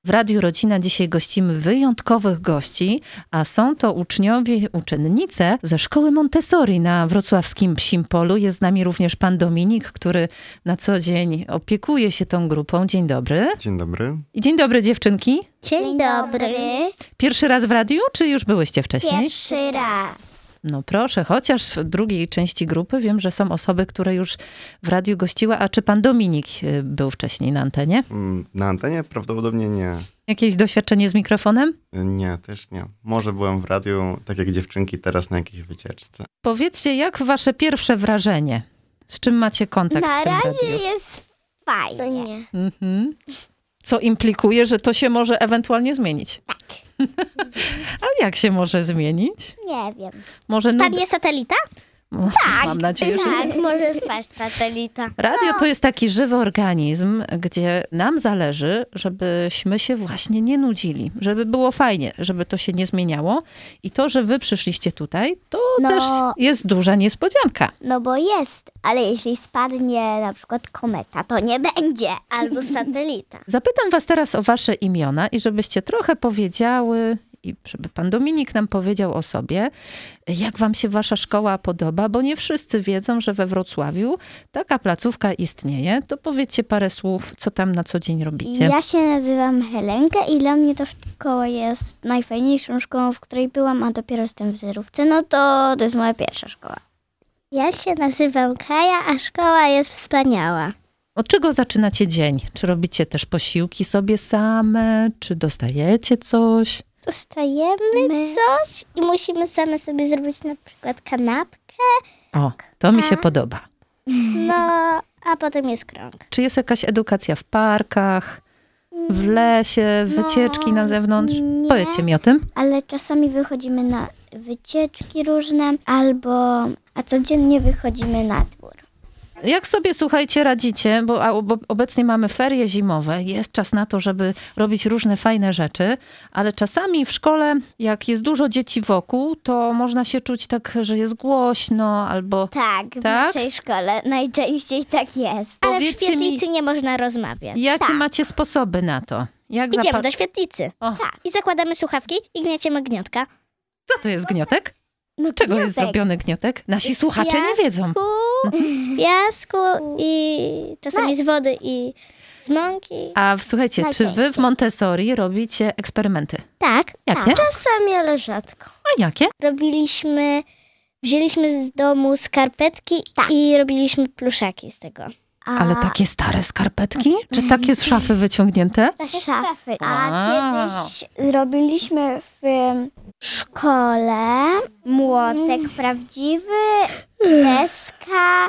W Radiu Rodzina dzisiaj gościmy wyjątkowych gości, a są to uczniowie i uczennice ze szkoły Montessori na wrocławskim Psim Polu. Jest z nami również pan Dominik, który na co dzień opiekuje się tą grupą. Dzień dobry. Dzień dobry. I dzień dobry dziewczynki. Dzień dobry. Pierwszy raz w radiu, czy już byłyście wcześniej? Pierwszy raz. No proszę, chociaż w drugiej części grupy wiem, że są osoby, które już w radiu gościły. A czy pan Dominik był wcześniej na antenie? Na antenie prawdopodobnie nie. Jakieś doświadczenie z mikrofonem? Nie, też nie. Może byłem w radiu, tak jak dziewczynki, teraz na jakiejś wycieczce. Powiedzcie, jak wasze pierwsze wrażenie? Z czym macie kontakt Na w tym razie radiu? jest fajnie. Mhm. Co implikuje, że to się może ewentualnie zmienić. Tak. A jak się może zmienić? Nie wiem. Może Spadnie satelita? Mam nadzieję, że nie. Tak, może spaść satelita. Radio to jest taki żywy organizm, gdzie nam zależy, żebyśmy się właśnie nie nudzili, żeby było fajnie, żeby to się nie zmieniało. I to, że wy przyszliście tutaj, to też jest duża niespodzianka. No bo jest, ale jeśli spadnie na przykład kometa, to nie będzie. Albo satelita. Zapytam was teraz o wasze imiona i żebyście trochę powiedziały, i żeby pan Dominik nam powiedział o sobie, jak wam się wasza szkoła podoba, bo nie wszyscy wiedzą, że we Wrocławiu taka placówka istnieje. To powiedzcie parę słów, co tam na co dzień robicie. Ja się nazywam Helenka i dla mnie ta szkoła jest najfajniejszą szkołą, w której byłam, a dopiero jestem w zerówce. No to jest moja pierwsza szkoła. Ja się nazywam Kaja, a szkoła jest wspaniała. Od czego zaczynacie dzień? Czy robicie też posiłki sobie same? Czy dostajecie coś? Dostajemy coś i musimy same sobie zrobić na przykład kanapkę. O, to mi się podoba. No, a potem jest krąg. Czy jest jakaś edukacja w parkach, w lesie, wycieczki na zewnątrz? nie. Powiedzcie mi o tym. Ale czasami wychodzimy na wycieczki różne, a codziennie wychodzimy na dwór. Jak sobie, słuchajcie, radzicie, bo obecnie mamy ferie zimowe, jest czas na to, żeby robić różne fajne rzeczy, ale czasami w szkole, jak jest dużo dzieci wokół, to można się czuć tak, że jest głośno albo... Tak, w Tak? naszej szkole najczęściej tak jest. Ale w Powiedzcie mi- świetlicy nie można rozmawiać. Jakie macie sposoby na to? Jak Idziemy do świetlicy. O. Tak. I zakładamy słuchawki i gnieciemy gniotka. Co to jest gniotek? Z czego jest zrobiony gniotek? Nasi Z słuchacze nie wiedzą. Z piasku i czasami z wody i z mąki. A słuchajcie, czy wy w Montessori robicie eksperymenty? Tak. Jakie? Czasami, ale rzadko. A jakie? Wzięliśmy z domu skarpetki i robiliśmy pluszaki z tego. Ale takie stare skarpetki? Czy takie z szafy wyciągnięte? Z szafy. A. A kiedyś robiliśmy w szkole młotek prawdziwy, deska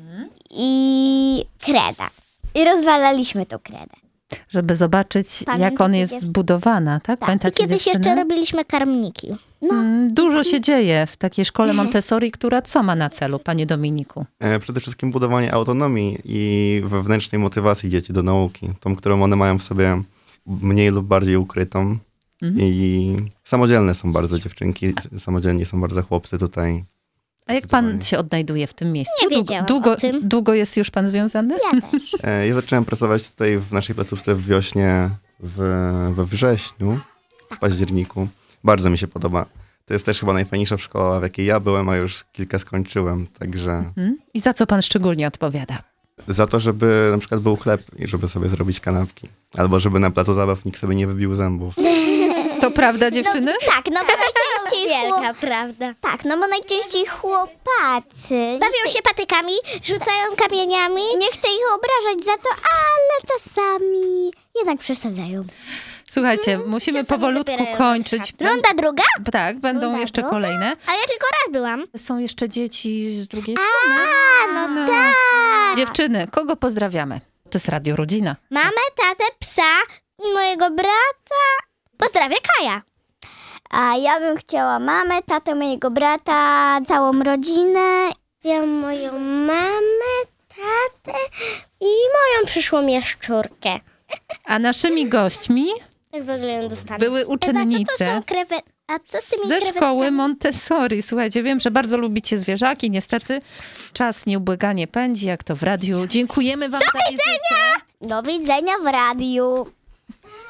i kreda. I rozwalaliśmy tą kredę. Żeby zobaczyć, jak on Pamiętacie, jest jak- zbudowana, tak? I Pamiętacie kiedyś dziewczyny? jeszcze robiliśmy karmniki. Dużo się dzieje w takiej szkole Montessori, która co ma na celu, panie Dominiku? Przede wszystkim budowanie autonomii i wewnętrznej motywacji dzieci do nauki. Tą, którą one mają w sobie mniej lub bardziej ukrytą. I samodzielne są bardzo dziewczynki, samodzielni są bardzo chłopcy tutaj. A jak pan się odnajduje w tym miejscu? Nie wiedziałam Długo, o tym. długo jest już pan związany? Ja też. Ja zacząłem pracować tutaj w naszej placówce w wiośnie, we wrześniu, w październiku. Bardzo mi się podoba. To jest też chyba najfajniejsza szkoła, w jakiej ja byłem, a już kilka skończyłem, także I za co pan szczególnie odpowiada? za to, żeby na przykład był chleb i żeby sobie zrobić kanapki. Albo żeby na placu zabaw nikt sobie nie wybił zębów. To prawda, dziewczyny? Tak, no bo najczęściej Wielka prawda. Tak, no bo najczęściej chłopacy. Bawią się patykami, rzucają kamieniami. Nie chcę ich obrażać za to, ale czasami jednak przesadzają. Słuchajcie, musimy czasami powolutku zabierają kończyć. Runda druga? Tak, będą Runda jeszcze druga? kolejne. A ja tylko raz byłam. Są jeszcze dzieci z drugiej strony. No tak. Dziewczyny, kogo pozdrawiamy? To jest Radio Rodzina. Mamę, tatę, psa i mojego brata. Pozdrawiam Kaja. A ja bym chciała mamę, tatę, mojego brata, całą rodzinę. Ja moją mamę, tatę i moją przyszłą jaszczurkę. A naszymi gośćmi Jak wyglądają dostanie? były Ewa, co to uczennice są A co z tymi ze krewetkami? szkoły Montessori. Słuchajcie, wiem, że bardzo lubicie zwierzaki. Niestety czas nieubłaganie pędzi, jak to w radiu. Dziękujemy wam za wizytę. Do widzenia w radiu.